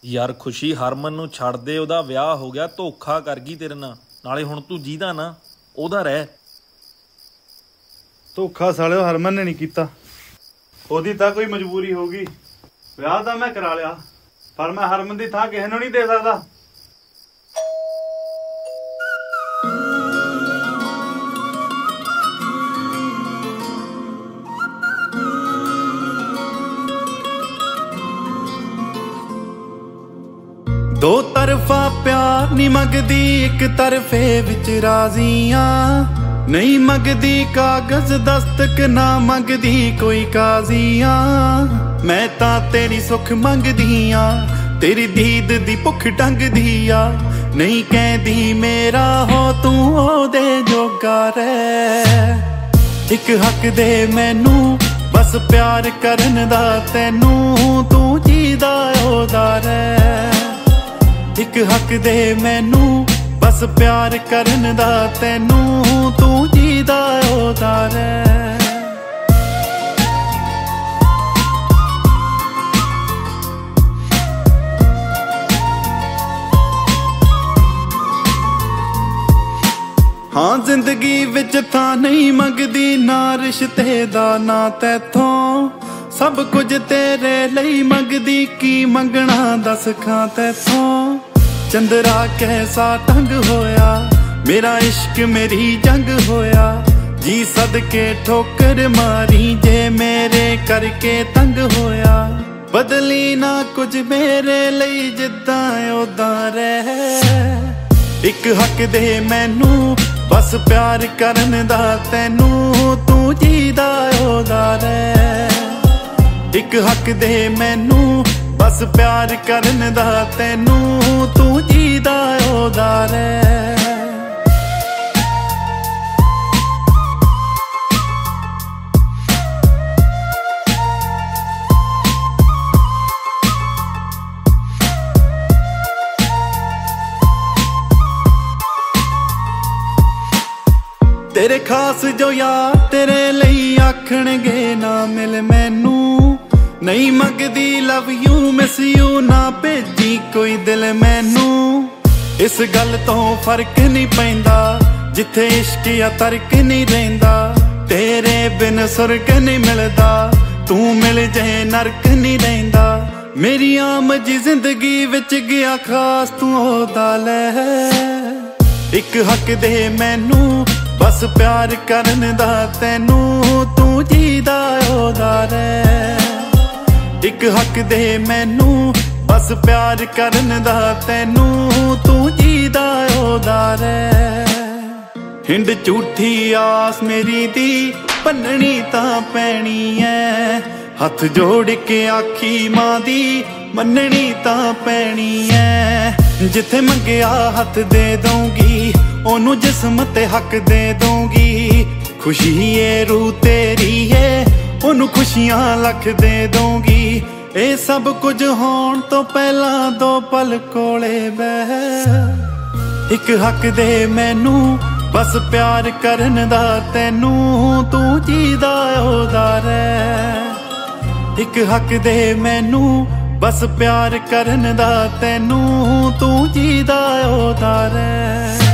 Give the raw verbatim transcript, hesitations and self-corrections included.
ਯਾਰ ਖੁਸ਼ੀ ਹਰਮਨ ਨੂੰ ਛੱਡ ਦੇ, ਉਹਦਾ ਵਿਆਹ ਹੋ ਗਿਆ, ਧੋਖਾ ਕਰ ਗਈ ਤੇਰੇ ਨਾਲ। ਨਾਲੇ ਹੁਣ ਤੂੰ ਜਿਹਦਾ ਨਾ ਉਹਦਾ ਰਹਿ। ਧੋਖਾ ਸਾਲਿਓ ਹਰਮਨ ਨੇ ਨਹੀਂ ਕੀਤਾ, ਉਹਦੀ ਤਾਂ ਕੋਈ ਮਜਬੂਰੀ ਹੋਊਗੀ। ਵਿਆਹ ਤਾਂ ਮੈਂ ਕਰਾ ਲਿਆ, ਪਰ ਮੈਂ ਹਰਮਨ ਦੀ ਥਾਂ ਕਿਸੇ ਨੂੰ ਨਹੀਂ ਦੇ ਸਕਦਾ। ਦੋ ਤਰਫਾ ਪਿਆਰ ਨਹੀਂ ਮੰਗਦੀ, ਇੱਕ ਤਰਫੇ ਵਿੱਚ ਰਾਜ਼ੀਆਂ। ਨਹੀਂ ਮੰਗਦੀ ਕਾਗਜ਼ ਦਸਤਕ, ਨਾ ਮੰਗਦੀ ਕੋਈ ਕਾਜ਼ੀਆਂ। ਮੈਂ ਤਾਂ ਤੇਰੀ ਸੁੱਖ ਮੰਗਦੀ ਆ, ਤੇਰੀ ਦੀਦ ਦੀ ਭੁੱਖ ਟੰਗਦੀ ਆ। ਨਹੀਂ ਕਹਿੰਦੀ ਮੇਰਾ ਹੋ ਤੂੰ ਉਹਦੇ ਜੋਗਾ ਰਹਿ। ਇੱਕ ਹੱਕ ਦੇ ਮੈਨੂੰ ਬਸ ਪਿਆਰ ਕਰਨ ਦਾ, ਤੈਨੂੰ ਤੂੰ ਜੀਦਾ ਉਹਦਾ ਰਹਿ। ਇੱਕ ਹੱਕ ਦੇ ਮੈਨੂੰ ਬਸ ਪਿਆਰ ਕਰਨ ਦਾ, ਤੈਨੂੰ ਤੂੰ ਜੀਦਾ ਉਹਦਾ ਰਹਿ। ਹਾਂ ਜ਼ਿੰਦਗੀ ਵਿੱਚ ਤਾਂ ਨਹੀਂ ਮੰਗਦੀ, ਨਾ ਰਿਸ਼ਤੇ ਦਾ ਨਾ ਤੈਥੋਂ। ਸਭ ਕੁਝ ਤੇਰੇ ਲਈ ਮੰਗਦੀ, ਕੀ ਮੰਗਣਾ ਦੱਸ ਖਾਂ ਤੈਥੋਂ। ਚੰਦਰਾ ਕੈਸਾ ਢੰਗ ਹੋਇਆ, ਮੇਰਾ ਇਸ਼ਕ ਮੇਰੀ ਜੰਗ ਹੋਇਆ। ਜੀ ਸਦਕੇ ਠੋਕਰ ਮਾਰੀ, ਜੇ ਮੇਰੇ ਕਰਕੇ ਤੰਗ ਹੋਇਆ। ਬਦਲੀ ਨਾ ਕੁਝ ਮੇਰੇ ਲਈ, ਜਿੱਦਾਂ ਉਦਾਂ ਰਹਿ। ਇੱਕ ਹੱਕ ਦੇ ਮੈਨੂੰ ਬਸ ਪਿਆਰ ਕਰਨ ਦਾ, ਤੈਨੂੰ ਤੂੰ ਜੀਦਾ ਉਹਦਾ ਰਹਿ। ਇੱਕ ਹੱਕ ਦੇ ਮੈਨੂੰ ਬਸ ਪਿਆਰ ਕਰਨ ਦਾ, ਤੈਨੂੰ ਤੂੰ ਜੀਦਾ ਉਹਦਾ ਰਹਿ। ਤੇਰੇ ਖਾਸ ਜੋ ਯਾਰ ਤੇਰੇ ਲਈ ਆਖਣਗੇ ਨਾ ਮਿਲ ਮੈਨੂੰ। ਨਹੀਂ ਮੰਗਦੀ ਲਵ ਯੂ ਮਿਸ ਯੂ, ਨਾ ਭੇਜੀ ਕੋਈ ਦਿਲ ਮੈਨੂੰ। ਇਸ ਗੱਲ ਤੋਂ ਫਰਕ ਨਹੀਂ ਪੈਂਦਾ, ਜਿੱਥੇ ਇਸ਼ਕ ਜਾਂ ਤਰਕ ਨਹੀਂ ਰਹਿੰਦਾ। ਤੇਰੇ ਬਿਨ ਸੁਰਗ ਨਹੀਂ ਮਿਲਦਾ, ਤੂੰ ਮਿਲ ਜੇ ਨਰਕ ਨਹੀਂ ਰਹਿੰਦਾ। ਮੇਰੀ ਆਮ ਜੀ ਜ਼ਿੰਦਗੀ ਵਿੱਚ ਗਿਆ ਖਾਸ ਤੂੰ ਉਹਦਾ ਲੈ। ਇੱਕ ਹੱਕ ਦੇ ਮੈਨੂੰ ਬਸ ਪਿਆਰ ਕਰਨ ਦਾ, ਤੈਨੂੰ ਤੂੰ ਜੀਦਾ ਉਹਦਾ ਰਹਿ। ਇੱਕ ਹੱਕ ਦੇ ਮੈਨੂੰ ਬਸ ਪਿਆਰ ਕਰਨ ਦਾ, ਤੈਨੂੰ ਤੂੰ ਜੀਦਾ ਉਹਦਾ ਰਹਿ। ਹਿੰਡ ਝੂਠੀ ਆਸ ਮੇਰੀ ਦੀ ਭੰਨਣੀ ਤਾਂ ਪੈਣੀ ਐ। ਹੱਥ ਜੋੜ ਕੇ ਆਖੀ ਮਾਂ ਦੀ ਮੰਨਣੀ ਤਾਂ ਪੈਣੀ ਐ। ਜਿੱਥੇ ਮੰਗਿਆ ਹੱਥ ਦੇ ਦਊਂਗੀ, ਉਹਨੂੰ ਜਿਸਮ ਤੇ ਹੱਕ ਦੇ ਦਊਂਗੀ। ਖੁਸ਼ੀ ਏ ਰੂ ਤੇਰੀ ਏ, ਉਹਨੂੰ ਖੁਸ਼ੀਆਂ ਲੱਖ ਦੇ ਦਊਂਗੀ। ਇਹ ਸਭ ਕੁਝ ਹੋਣ ਤੋਂ ਪਹਿਲਾਂ ਦੋ ਪਲ ਕੋਲੇ ਬਹਿ। ਇੱਕ ਹੱਕ ਦੇ ਮੈਨੂੰ ਬਸ ਪਿਆਰ ਕਰਨ ਦਾ, ਤੈਨੂੰ ਤੂੰ ਜੀਦਾ ਉਹਦਾ ਰਹਿ। ਇੱਕ ਹੱਕ ਦੇ ਮੈਨੂੰ ਬਸ ਪਿਆਰ ਕਰਨ ਦਾ, ਤੈਨੂੰ ਤੂੰ ਜੀਦਾ ਉਹਦਾ ਰਹਿ।